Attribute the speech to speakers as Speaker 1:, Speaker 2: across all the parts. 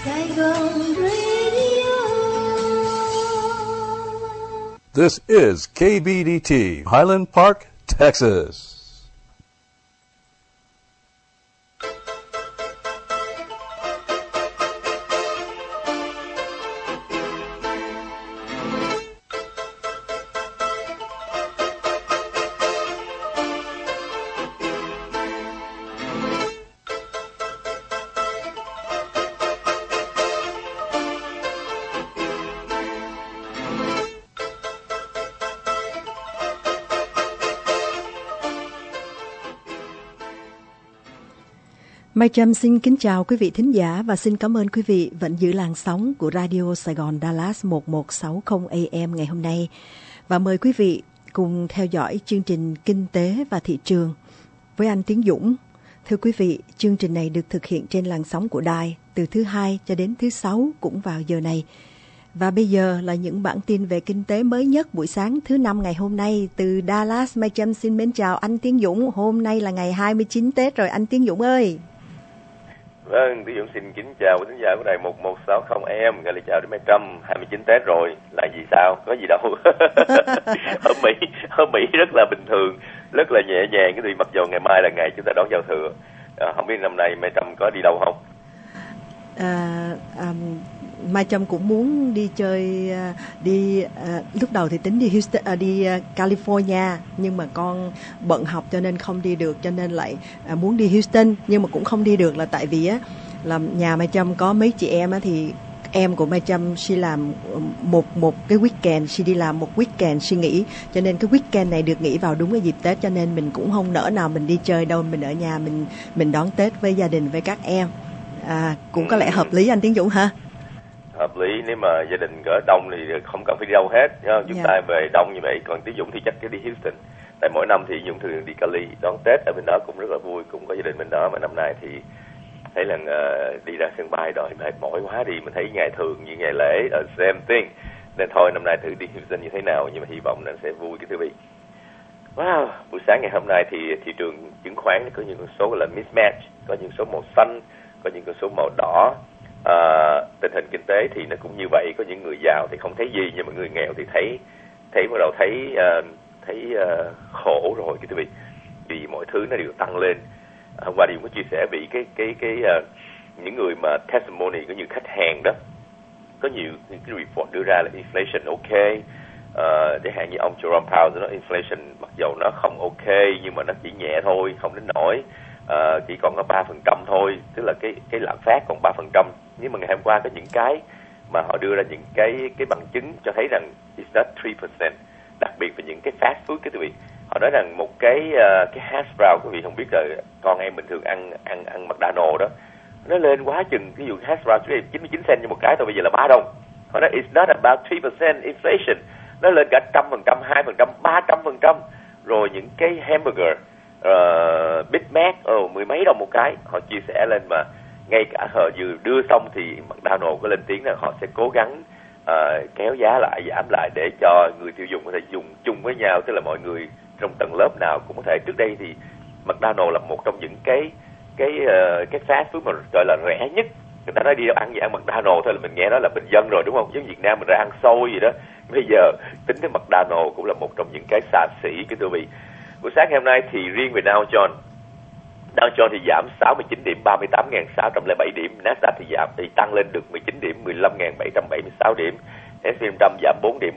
Speaker 1: Saigon Radio.
Speaker 2: This is KBDT, Highland Park, Texas.
Speaker 3: Mai Trâm xin kính chào quý vị thính giả và xin cảm ơn quý vị vẫn giữ làn sóng của Radio Sài Gòn Dallas 1160 AM ngày hôm nay. Và mời quý vị cùng theo dõi chương trình Kinh tế và Thị trường với anh Tiến Dũng. Thưa quý vị, chương trình này được thực hiện trên làn sóng của đài từ thứ Hai cho đến thứ Sáu cũng vào giờ này. Và bây giờ là những bản tin về kinh tế mới nhất buổi sáng thứ Năm ngày hôm nay từ Dallas. Mai Trâm xin mến chào anh Tiến Dũng. Hôm nay là ngày 29 Tết rồi anh Tiến Dũng ơi.
Speaker 4: Vâng, Tiến Dũng xin kính chào quý thính giả của đài 1160 AM. Gọi là chào đến mấy trăm 29 Tết rồi. Là gì sao? Có gì đâu. Ở Mỹ rất là bình thường, rất là nhẹ nhàng. Cái gì mặc dù ngày mai là ngày chúng ta đón giao thừa. Không biết năm nay Mai Trâm có đi đâu không?
Speaker 3: Mai Trâm cũng muốn đi chơi, lúc đầu thì tính đi Houston, đi California, nhưng mà con bận học cho nên không đi được, cho nên lại muốn đi Houston nhưng mà cũng không đi được là tại vì á là nhà Mai Trâm có mấy chị em á, thì em của Mai Trâm she làm một cái weekend, she đi làm một weekend she nghỉ, cho nên cái weekend này được nghỉ vào đúng cái dịp Tết, cho nên mình cũng không nỡ nào mình đi chơi đâu, mình ở nhà mình đón Tết với gia đình với các em. Cũng có lẽ hợp lý anh Tiến Dũng hả?
Speaker 4: Hợp lý, nếu mà gia đình cỡ đông thì không cần phải đi đâu hết. Chúng ta về đông như vậy, còn Tiến Dũng thì chắc cứ đi Houston. Tại mỗi năm thì Dũng thường đi Cali đón Tết ở bên đó cũng rất là vui, cũng có gia đình bên đó. Mà năm nay thì thấy là đi ra sân bay rồi mệt mỏi quá đi, mình thấy ngày thường như ngày lễ same thing. Nên thôi năm nay thử đi Houston như thế nào, nhưng mà hy vọng là sẽ vui cái thưa quý vị. Wow, buổi sáng ngày hôm nay thì thị trường chứng khoán có những con số gọi là mismatch, có những số màu xanh, có những con số màu đỏ. Tình hình kinh tế thì nó cũng như vậy, có những người giàu thì không thấy gì, nhưng mà người nghèo thì thấy bắt đầu thấy khổ rồi cái quý vị, vì mọi thứ nó đều tăng lên. Hôm qua thì cũng có chia sẻ vì cái những người mà testimony, có nhiều khách hàng đó, có nhiều cái report đưa ra là inflation ok, chẳng hạn như ông Jerome Powell nói inflation mặc dầu nó không ok nhưng mà nó chỉ nhẹ thôi, không đến nỗi chỉ còn có 3% thôi, tức là cái lạm phát còn 3%. Nhưng mà ngày hôm qua có những cái mà họ đưa ra những cái bằng chứng cho thấy rằng it's not 3%, đặc biệt về những cái fast food cái quý vị. Họ nói rằng một cái hash brown, quý vị không biết là con em bình thường ăn McDonald's đó, nó lên quá chừng, ví dụ hash brown 99 cent như một cái thôi, bây giờ là $3. Họ nói it's not about 3% inflation, nó lên cả 100%, 2%, 300%. Rồi những cái hamburger Big Mac mười mấy đồng một cái, họ chia sẻ lên, mà ngay cả họ vừa đưa xong thì McDonald's có lên tiếng là họ sẽ cố gắng kéo giá lại, giảm lại để cho người tiêu dùng có thể dùng chung với nhau, tức là mọi người trong tầng lớp nào cũng có thể. Trước đây thì McDonald's là một trong những cái fast food mà gọi là rẻ nhất. Người ta nói đi ăn gì ăn McDonald's thôi là mình nghe nói là bình dân rồi, đúng không? Giống Việt Nam mình ra ăn xôi gì đó. Bây giờ tính tới McDonald's cũng là một trong những cái xa xỉ cái thưa vị. Buổi sáng ngày hôm nay thì riêng về Dow Jones thì giảm 69 điểm, 38.607 điểm. Nasdaq thì tăng lên được 19 điểm, 15.776 điểm. S&P 500 giảm 4 điểm,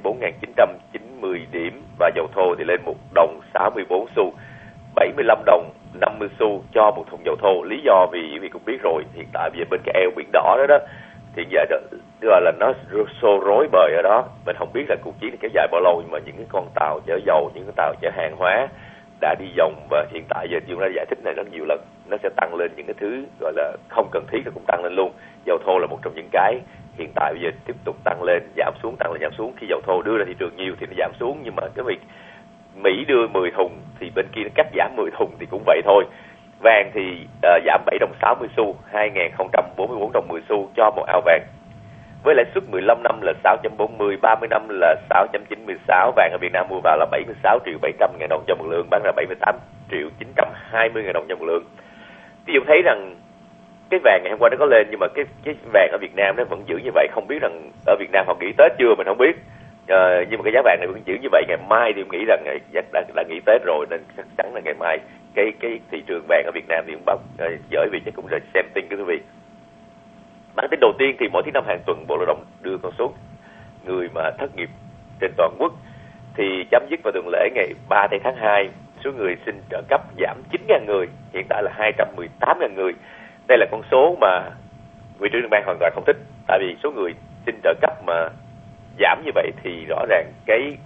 Speaker 4: 4.990 điểm. Và dầu thô thì lên 1 đồng 64 xu, 75 đồng 50 xu cho một thùng dầu thô. Lý do vì cũng biết rồi, hiện tại bây giờ bên cái eo biển đỏ đó thì giờ gọi là nó xô rối bời ở đó. Mình không biết là cuộc chiến này kéo dài bao lâu, nhưng mà những cái con tàu chở dầu, những cái tàu chở hàng hóa đã đi vòng, và hiện tại giờ chúng ta giải thích này rất nhiều lần, nó sẽ tăng lên những cái thứ gọi là không cần thiết, nó cũng tăng lên luôn. Dầu thô là một trong những cái hiện tại bây giờ tiếp tục tăng lên, giảm xuống, tăng lên giảm xuống. Khi dầu thô đưa ra thị trường nhiều thì nó giảm xuống, nhưng mà cái việc Mỹ đưa 10 thùng thì bên kia nó cắt giảm 10 thùng thì cũng vậy thôi. Vàng thì giảm 7 đồng 60 xu, 2.044 đồng 10 xu cho một ao vàng. Với lãi suất 15 năm là 6.40, 30 năm là 6.96. Vàng ở Việt Nam mua vào là 76 triệu 700 ngàn đồng cho một lượng, bán ra 78 triệu 920 ngàn đồng cho một lượng. Ví dụ thấy rằng cái vàng ngày hôm qua nó có lên, nhưng mà cái vàng ở Việt Nam nó vẫn giữ như vậy. Không biết rằng ở Việt Nam họ nghỉ Tết chưa mình không biết, nhưng mà cái giá vàng này vẫn giữ như vậy. Ngày mai thì em nghĩ rằng đã nghỉ Tết rồi, nên chắc chắn là ngày mai cái thị trường vàng ở Việt Nam thì cũng báo bởi vì chắc cũng là xem tin quý vị. Bản tin đầu tiên thì mỗi thứ năm hàng tuần Bộ Lao động đưa con số người mà thất nghiệp trên toàn quốc, thì chấm dứt vào tuần lễ ngày 3 tháng 2, số người xin trợ cấp giảm 9.000 người, hiện tại là 218.000 người. Đây là con số mà Vị trưởng Liên bang hoàn toàn không thích, tại vì số người xin trợ cấp mà giảm như vậy thì rõ ràng cái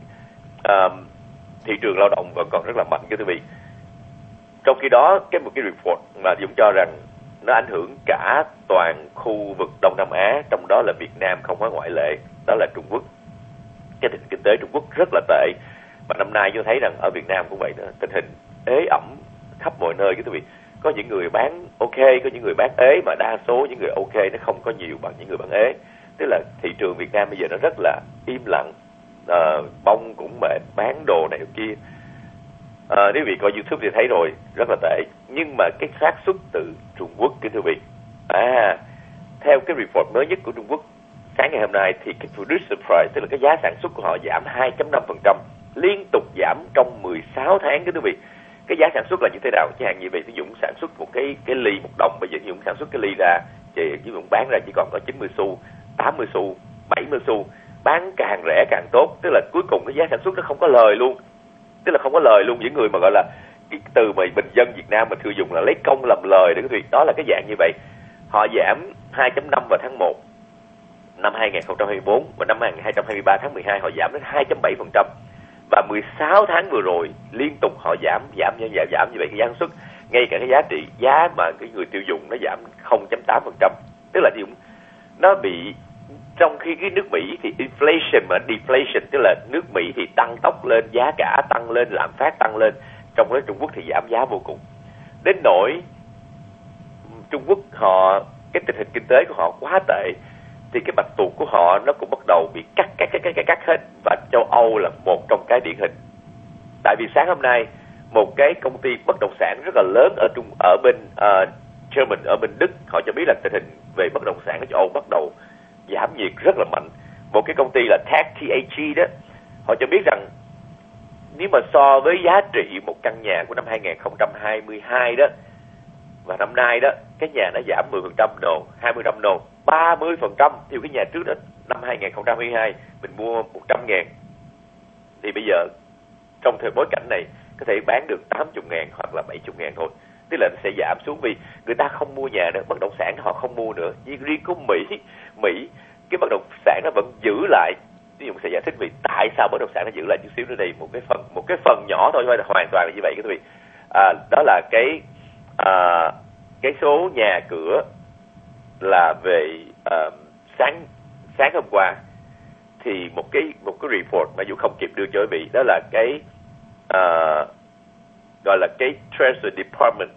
Speaker 4: thị trường lao động vẫn còn rất là mạnh, quý vị. Trong khi đó, một cái report mà Dũng cho rằng nó ảnh hưởng cả toàn khu vực Đông Nam Á, trong đó là Việt Nam không có ngoại lệ, đó là Trung Quốc. Cái tình kinh tế Trung Quốc rất là tệ, và năm nay tôi thấy rằng ở Việt Nam cũng vậy nữa, tình hình ế ẩm khắp mọi nơi, quý vị. Có những người bán ok, có những người bán ế, mà đa số những người ok nó không có nhiều bằng những người bán ế. Tức là thị trường Việt Nam bây giờ nó rất là im lặng, bông cũng mệt, bán đồ này kia. Nếu quý vị coi YouTube thì thấy rồi, rất là tệ. Nhưng mà cái xác suất từ Trung Quốc, kính thưa quý vị, theo cái report mới nhất của Trung Quốc sáng ngày hôm nay, thì cái producer price, tức là cái giá sản xuất của họ giảm 2.5%, liên tục giảm trong 16 tháng, kính thưa quý vị. Cái giá sản xuất là như thế nào? Chẳng hạn như vậy, ví dụ sản xuất một cái ly 1 đồng, bây giờ Dũng sản xuất cái ly ra, ví dụ bán ra chỉ còn có 90 xu, 80 xu, 70 xu, bán càng rẻ càng tốt. Tức là cuối cùng cái giá sản xuất nó không có lời luôn. Tức là không có lời luôn. Những người mà gọi là cái từ mà bình dân Việt Nam mình thường dùng là lấy công làm lời đấy quý vị. Đó là cái dạng như vậy. Họ giảm 2.5 vào tháng 1 năm 2024, và năm 2023 tháng 12 họ giảm đến 2.7%. Và 16 tháng vừa rồi liên tục họ giảm như vậy, cái giá sản xuất, ngay cả cái giá mà cái người tiêu dùng nó giảm 0.8%. Tức là nó bị, trong khi cái nước Mỹ thì inflation mà deflation, tức là nước Mỹ thì tăng tốc lên, giá cả tăng lên, lạm phát tăng lên, trong đó Trung Quốc thì giảm giá vô cùng. Đến nỗi Trung Quốc cái tình hình kinh tế của họ quá tệ, thì cái bạch tuộc của họ nó cũng bắt đầu bị cắt hết, và châu Âu là một trong cái điển hình. Tại vì sáng hôm nay một cái công ty bất động sản rất là lớn ở bên German, ở bên Đức, họ cho biết là tình hình về bất động sản ở châu Âu bắt đầu giảm nhiệt rất là mạnh. Một cái công ty là TAG đó, họ cho biết rằng nếu mà so với giá trị một căn nhà của năm 2022 đó và năm nay đó, cái nhà nó giảm 10% đồ, 20% đồ, 30%. Thì cái nhà trước đó năm 2022 mình mua 100.000, thì bây giờ trong thời bối cảnh này có thể bán được 80.000 hoặc là 70.000 thôi. Tức là nó sẽ giảm xuống vì người ta không mua nhà nữa, bất động sản họ không mua nữa. Nhưng riêng của Mỹ cái bất động sản nó vẫn giữ lại. Ví dụ sẽ giải thích vì tại sao bất động sản nó giữ lại chút xíu nữa đây, một cái phần nhỏ thôi, hoàn toàn là như vậy các quý vị. Đó là cái số nhà cửa là về sáng hôm qua, thì một cái report mà dù không kịp đưa cho quý vị, đó là cái gọi là cái Treasury Department,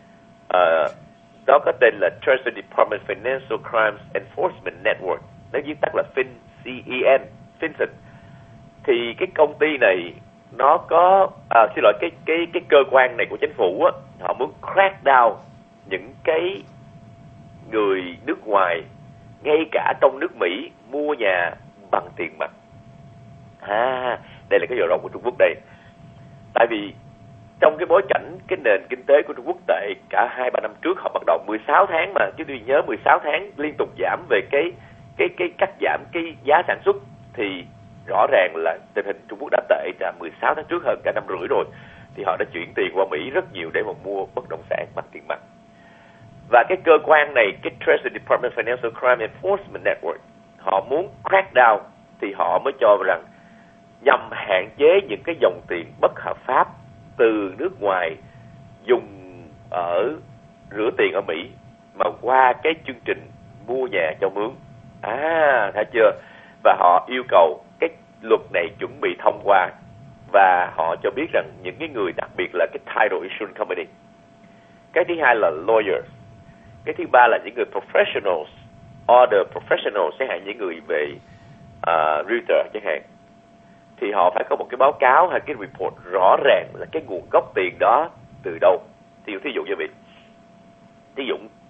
Speaker 4: đó có tên là Treasury Department Financial Crimes Enforcement Network, nó viết tắt là FinCEN. Thì cái công ty này nó có cái cơ quan này của chính phủ á, họ muốn crack down những cái người nước ngoài, ngay cả trong nước Mỹ, mua nhà bằng tiền mặt. Đây là cái dò rộng của Trung Quốc đây. Tại vì trong cái bối cảnh cái nền kinh tế của Trung Quốc tệ, cả 2-3 năm trước họ bắt đầu 16 tháng mà, chứ tôi nhớ 16 tháng liên tục giảm về cái cắt giảm cái giá sản xuất, thì rõ ràng là tình hình Trung Quốc đã tệ ra 16 tháng trước hơn cả 5 rưỡi rồi. Thì họ đã chuyển tiền qua Mỹ rất nhiều để mà mua bất động sản bằng tiền mặt. Và cái cơ quan này, cái Treasury Department Financial Crime Enforcement Network, họ muốn crack down, thì họ mới cho rằng nhằm hạn chế những cái dòng tiền bất hợp pháp từ nước ngoài dùng rửa tiền ở Mỹ mà qua cái chương trình mua nhà cho mướn. Thấy chưa? Và họ yêu cầu cái luật này chuẩn bị thông qua, và họ cho biết rằng những cái người, đặc biệt là cái Title Insurance Company, cái thứ hai là lawyers, cái thứ ba là những người professionals, other professionals, chẳng hạn những người về realtor chẳng hạn, thì họ phải có một cái báo cáo hay cái report rõ ràng là cái nguồn gốc tiền đó từ đâu. Thí dụ như vậy, thí dụ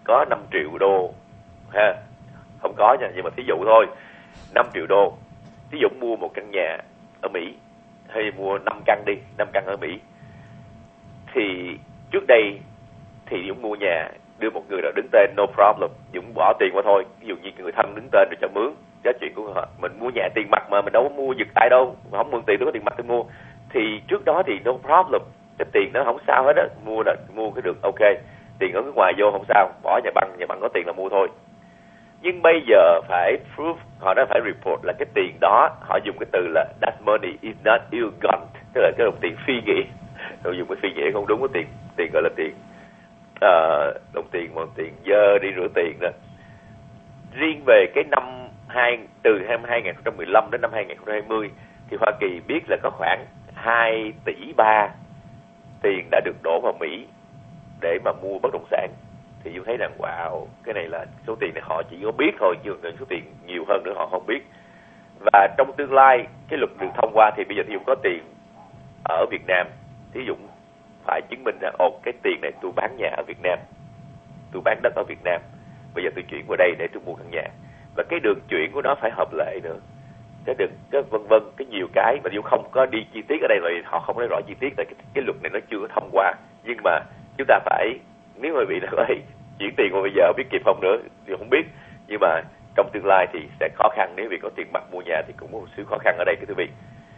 Speaker 4: có 5 triệu đô ha, không có nha, nhưng mà thí dụ thôi, 5 triệu đô, thí dụ mua một căn nhà ở Mỹ, hay mua 5 căn đi, 5 căn ở Mỹ, thì trước đây thì Dũng mua nhà, đưa một người nào đứng tên, no problem, Dũng bỏ tiền qua thôi. Ví dụ như người thân đứng tên rồi cho mướn, giá chuyện của họ. Mình mua nhà tiền mặt mà, mình đâu có mua giật tay đâu, không mượn tiền, tôi có tiền mặt tôi mua. Thì trước đó thì no problem, cái tiền nó không sao hết á, mua cái được ok, tiền ở nước ngoài vô không sao, bỏ nhà băng có tiền là mua thôi. Nhưng bây giờ phải proof, họ đã phải report là cái tiền đó, họ dùng cái từ là that money is not ill-gotten, tức là cái đồng tiền phi nghĩa. Họ dùng cái phi nghĩa không đúng, cái tiền gọi là tiền đồng tiền dơ đi rửa tiền đó. Riêng về cái từ năm 2015 đến năm 2020 thì Hoa Kỳ biết là có khoảng 2,3 tỷ tiền đã được đổ vào Mỹ để mà mua bất động sản. Thì tôi thấy rằng wow, cái này là số tiền này họ chỉ có biết thôi, chứ số tiền nhiều hơn nữa họ không biết. Và trong tương lai cái luật được thông qua thì bây giờ Dũng có tiền ở Việt Nam, thì Dũng phải chứng minh rằng cái tiền này tôi bán nhà ở Việt Nam, tôi bán đất ở Việt Nam, bây giờ tôi chuyển qua đây để tôi mua căn nhà, và cái đường chuyển của nó phải hợp lệ nữa, cái vân vân, cái nhiều cái mà Dũng không có đi chi tiết ở đây, rồi họ không nói rõ chi tiết, tại cái luật này nó chưa có thông qua. Nhưng mà chúng ta phải, nếu mà bị là chuyển tiền qua bây giờ biết kịp không nữa thì không biết, nhưng mà trong tương lai thì sẽ khó khăn. Nếu vì có tiền mặt mua nhà thì cũng có một số khó khăn ở đây, cái thưa vị.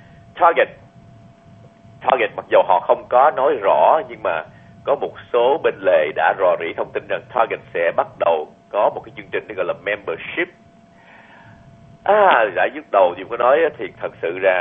Speaker 4: Target mặc dù họ không có nói rõ, nhưng mà có một số bên lề đã rò rỉ thông tin rằng Target sẽ bắt đầu có một cái chương trình gọi là membership. Đã dứt đầu thì có nói thì thật sự ra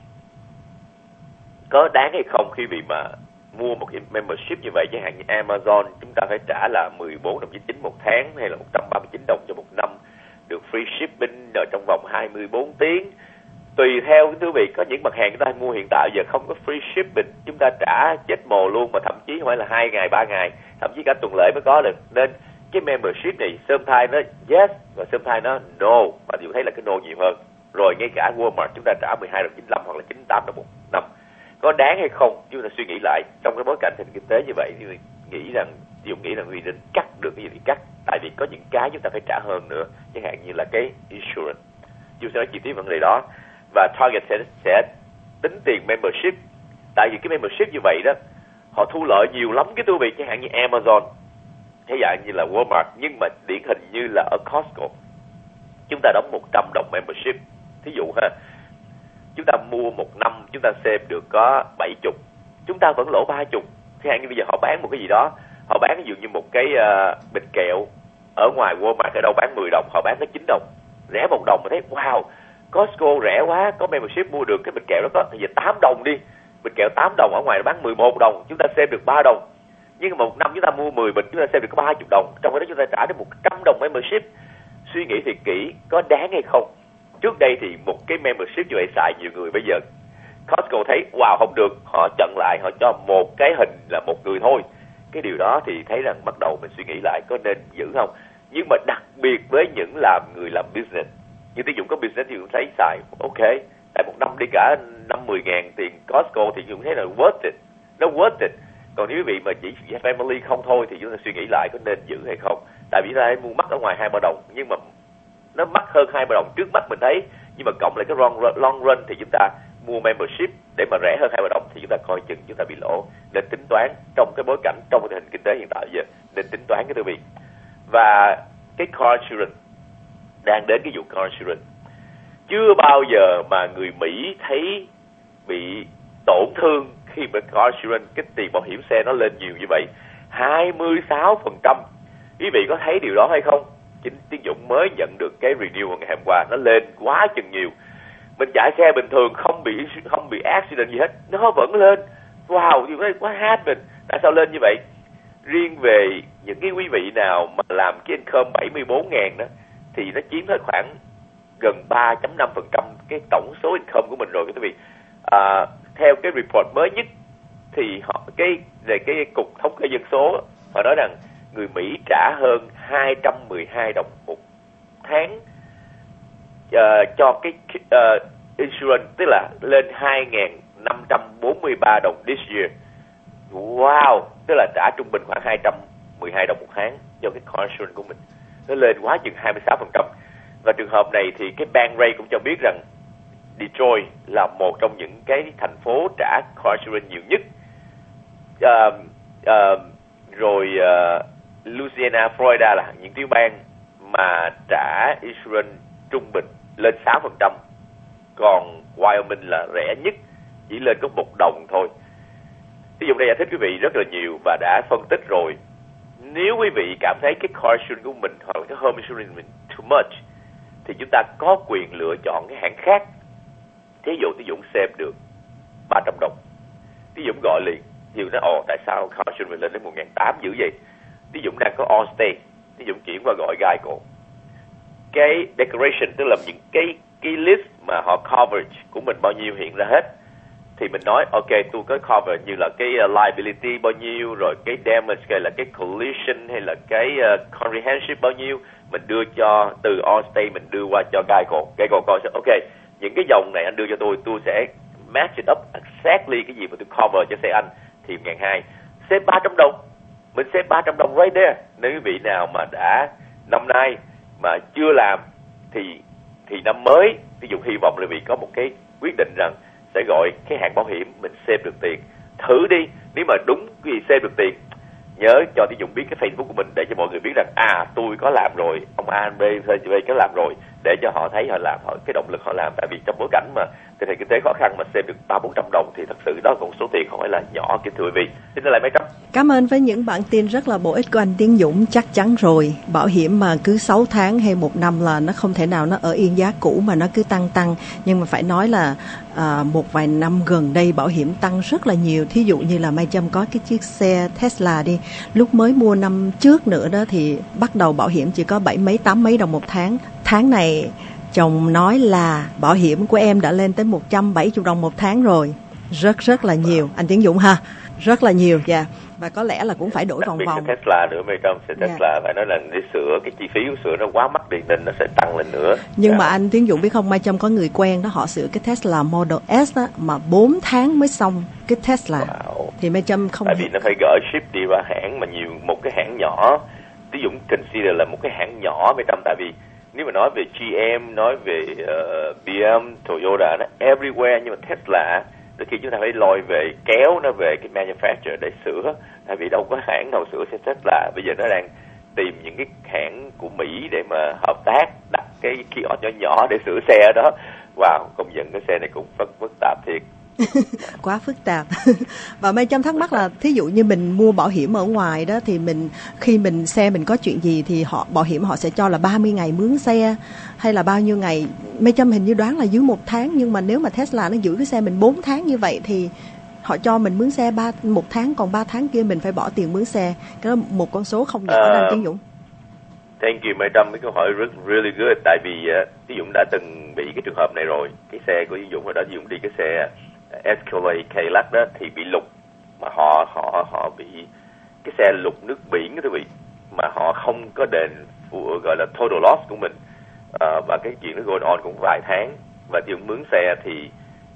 Speaker 4: có đáng hay không khi vì mà mua một cái membership như vậy, chẳng hạn như Amazon chúng ta phải trả là 14 đồng 99 một tháng, hay là 139 đồng cho một năm, được free shipping ở trong vòng 24 tiếng. Tùy theo quý vị, có những mặt hàng chúng ta mua hiện tại giờ không có free shipping, chúng ta trả chết mồ luôn, mà thậm chí không phải là 2 ngày, 3 ngày, thậm chí cả tuần lễ mới có được. Nên cái membership này sometimes nó yes và sometimes nó no, mà điều thấy là cái no nhiều hơn. Rồi ngay cả Walmart chúng ta trả 12 đồng 95 hoặc là 98 đồng một năm. Có đáng hay không? Chúng ta suy nghĩ lại trong cái bối cảnh tình kinh tế như vậy thì nghĩ rằng vì nên cắt được cái gì thì cắt, tại vì có những cái chúng ta phải trả hơn nữa, chẳng hạn như là cái insurance. Chúng sẽ nói chi tiết vấn đề đó. Và Target sẽ tính tiền membership, tại vì cái membership như vậy đó họ thu lợi nhiều lắm cái quý vị, chẳng hạn như Amazon, thế dạng như là Walmart. Nhưng mà điển hình như là ở Costco chúng ta đóng 100 đồng membership, thí dụ ha, chúng ta mua một năm chúng ta xem được có 70, chúng ta vẫn lỗ 30. Thế hạn như bây giờ họ bán một cái gì đó, họ bán ví dụ như một cái bịch kẹo ở ngoài Walmart ở đâu bán 10 đồng, họ bán tới 9 đồng, rẻ 1 đồng, mà thấy wow, Costco rẻ quá, có membership mua được cái bịch kẹo đó có giờ 8 đồng đi, bịch kẹo 8 đồng ở ngoài bán 11 đồng, chúng ta xem được 3 đồng. Nhưng mà một năm chúng ta mua 10 bịch chúng ta xem được có 30 đồng, trong đó chúng ta trả đến 100 đồng membership. Suy nghĩ thì kỹ, có đáng hay không? Trước đây thì một cái membership như vậy xài nhiều người, bây giờ Costco thấy wow không được, họ chặn lại, họ cho một cái hình là một người thôi. Cái điều đó thì thấy rằng bắt đầu mình suy nghĩ lại có nên giữ không. Nhưng mà đặc biệt với những người làm business, như ví dụ có business thì cũng thấy xài ok, tại một năm đi cả 50-10 ngàn tiền Costco thì cũng thấy là worth it, nó worth it. Còn nếu quý vị mà chỉ family không thôi thì chúng ta suy nghĩ lại có nên giữ hay không. Tại vì ta mua mắc ở ngoài 2-3 đồng, nhưng mà nó mắc hơn 2-3 đồng trước mắt mình thấy, nhưng mà cộng lại cái long run thì chúng ta mua membership để mà rẻ hơn 2-3 đồng thì chúng ta coi chừng chúng ta bị lỗ. Nên tính toán trong cái bối cảnh, trong tình hình kinh tế hiện tại giờ, nên tính toán cái tư vị. Và cái car insurance, đang đến cái vụ car insurance, chưa bao giờ mà người Mỹ thấy bị tổn thương khi mà car insurance, cái tiền bảo hiểm xe nó lên nhiều như vậy, 26%. Quý vị có thấy điều đó hay không? Chính Tiến Dũng mới nhận được cái review ngày hôm qua, nó lên quá chừng nhiều. Mình chạy xe bình thường không bị accident gì hết, nó vẫn lên. Wow, điều đó quá happen. Tại sao lên như vậy? Riêng về những cái quý vị nào mà làm cái income 74.000 đó thì nó chiếm tới khoảng gần 3.5% cái tổng số income của mình rồi quý vị. Theo cái report mới nhất thì cái cục thống kê dân số, họ nói rằng người Mỹ trả hơn 212 đồng một tháng cho cái insurance, tức là lên 2.543 đồng this year. Wow, tức là trả trung bình khoảng 12 đồng một tháng cho cái car insurance của mình. Nó lên quá chừng 26%. Và trường hợp này thì cái Bankrate cũng cho biết rằng Detroit là một trong những cái thành phố trả car insurance nhiều nhất. Rồi Louisiana, Florida là những tiểu bang mà trả insurance trung bình lên 6%, còn Wyoming là rẻ nhất, chỉ lên có 1 đồng thôi. Ví dụ đây giải thích quý vị rất là nhiều và đã phân tích rồi. Nếu quý vị cảm thấy cái car insurance của mình hoặc là cái home insurance của mình too much thì chúng ta có quyền lựa chọn cái hãng khác. Thí dụ Dũng save được 300 đồng. Thí Dũng gọi liền, Thí Dũng nói tại sao car insurance mình lên đến 1.800 dữ vậy? Thí Dũng đang có Allstate, Thí Dũng chuyển qua gọi Geico. Cái declaration tức là những cái list mà họ coverage của mình bao nhiêu hiện ra hết. Thì mình nói ok, tôi có cover như là cái liability bao nhiêu, rồi cái damage hay là cái collision hay là cái comprehensive bao nhiêu, mình đưa cho từ Allstate mình đưa qua cho Geico. Geico coi sẽ ok, những cái dòng này anh đưa cho tôi sẽ match it up exactly cái gì mà tôi cover cho xe anh. Thì 1.200 save 300 đồng, mình save 300 đồng right there. Nếu quý vị nào mà đã năm nay mà chưa làm thì năm mới, ví dụ hy vọng là quý vị có một cái quyết định rằng sẽ gọi cái hãng bảo hiểm mình save được tiền. Thử đi, nếu mà đúng cái gì save được tiền, nhớ cho Thí Dũng biết cái Facebook của mình để cho mọi người biết rằng tôi có làm rồi, ông A, B, C, có làm rồi, để cho họ thấy họ làm, họ cái động lực họ làm. Tại vì trong bối cảnh mà tình hình kinh tế khó khăn mà save được 300-400 đồng thì thật sự đó cũng số tiền không phải là nhỏ, kính thưa quý vị. Xin lại mấy trăm.
Speaker 3: Cảm ơn với những bản tin rất là bổ ích của anh Tiến Dũng. Chắc chắn rồi, bảo hiểm mà cứ 6 tháng hay 1 năm là nó không thể nào nó ở yên giá cũ mà nó cứ tăng. Nhưng mà phải nói là một vài năm gần đây bảo hiểm tăng rất là nhiều. Thí dụ như là Mai Trâm có cái chiếc xe Tesla đi, lúc mới mua năm trước nữa đó thì bắt đầu bảo hiểm chỉ có 7 mấy 8 mấy đồng một tháng. Tháng này chồng nói là bảo hiểm của em đã lên tới 170 đồng một tháng rồi. Rất là nhiều anh Tiến Dũng ha, rất là nhiều. Dạ. Và có lẽ là cũng phải đổi vòng vòng.
Speaker 4: Tesla nữa mấy trăm, xe Tesla phải nói là để sửa cái chi phí của sửa nó quá mắc đi nên nó sẽ tăng lên nữa.
Speaker 3: Nhưng mà anh Tiến Dũng biết không, Mai Trâm có người quen đó, họ sửa cái Tesla Model S đó mà 4 tháng mới xong cái Tesla.
Speaker 4: Wow.
Speaker 3: Thì Mai Trâm không.
Speaker 4: Tại vì nó phải gửi ship đi qua hãng mà nhiều, một cái hãng nhỏ. Ví dụ consider là một cái hãng nhỏ mấy trăm, tại vì nếu mà nói về GM, nói về BMW, Toyota, nó everywhere, nhưng mà Tesla đôi khi chúng ta phải lôi về, kéo nó về cái manufacturer để sửa, tại vì đâu có hãng nào sửa xe Tesla. Bây giờ nó đang tìm những cái hãng của Mỹ để mà hợp tác đặt cái kiosk nhỏ để sửa xe đó. Wow, công nhận cái xe này cũng phức tạp thiệt.
Speaker 3: Quá phức tạp. Và Mai Trâm thắc mắc là thí dụ như mình mua bảo hiểm ở ngoài đó thì khi xe mình có chuyện gì thì bảo hiểm họ sẽ cho là 30 ngày mướn xe hay là bao nhiêu ngày. Mai Trâm hình như đoán là dưới 1 tháng, nhưng mà nếu mà Tesla nó giữ cái xe mình 4 tháng như vậy thì họ cho mình mướn xe 1 tháng, còn 3 tháng kia mình phải bỏ tiền mướn xe. Cái đó một con số không nhỏ đó anh Tiến Dũng.
Speaker 4: Thank you Mai Trâm, cái câu hỏi really good. Tại vì Dũng đã từng bị cái trường hợp này rồi. Cái xe của Dũng hồi đó Dũng đi cái xe Escalade Cadillac đó thì bị lục, mà họ bị cái xe lục nước biển đó quý vị, mà họ không có đền gọi là total loss của mình, và cái chuyện nó going on cũng vài tháng. Và Dũng mướn xe thì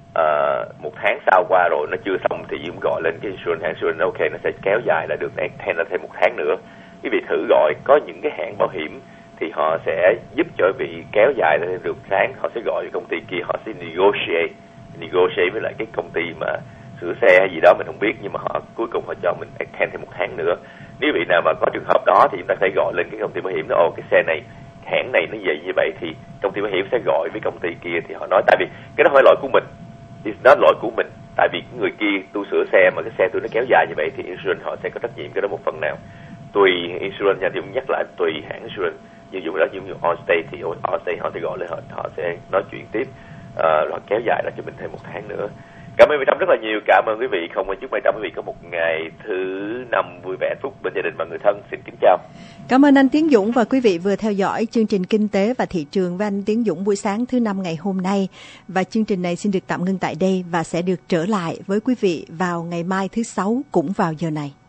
Speaker 4: 1 tháng sau qua rồi nó chưa xong thì Dũng gọi lên cái insurance, hãng insurance ok nó sẽ kéo dài lại được thêm 1 tháng nữa. Quý vị thử gọi, có những cái hãng bảo hiểm thì họ sẽ giúp cho quý vị kéo dài lên được tháng, họ sẽ gọi công ty kia, họ sẽ negotiate với lại cái công ty mà sửa xe hay gì đó mình không biết, nhưng mà họ cuối cùng họ cho mình extend thêm 1 tháng nữa. Nếu vị nào mà có trường hợp đó thì chúng ta phải gọi lên cái công ty bảo hiểm đó, cái xe này hãng này nó như vậy thì công ty bảo hiểm sẽ gọi với công ty kia, thì họ nói tại vì cái đó không phải lỗi của mình, it's not lỗi của mình, tại vì người kia tôi sửa xe mà cái xe tôi nó kéo dài như vậy thì insurance họ sẽ có trách nhiệm cái đó một phần nào. Tùy insurance nha, thì cũng nhắc lại tùy hãng insurance. Ví dụ đó như Allstate thì Allstate họ sẽ gọi lên, họ sẽ nói chuyện tiếp, rồi kéo dài ra cho mình thêm 1 tháng nữa. Cảm ơn Mai Trâm rất là nhiều. Cảm ơn quý vị. Không quên chúc Mai Trâm quý vị có một ngày thứ Năm vui vẻ hạnh phúc bên gia đình và người thân. Xin kính chào.
Speaker 3: Cảm ơn anh Tiến Dũng, và quý vị vừa theo dõi chương trình Kinh tế và Thị trường với anh Tiến Dũng buổi sáng thứ Năm ngày hôm nay. Và chương trình này xin được tạm ngưng tại đây và sẽ được trở lại với quý vị vào ngày mai thứ Sáu cũng vào giờ này.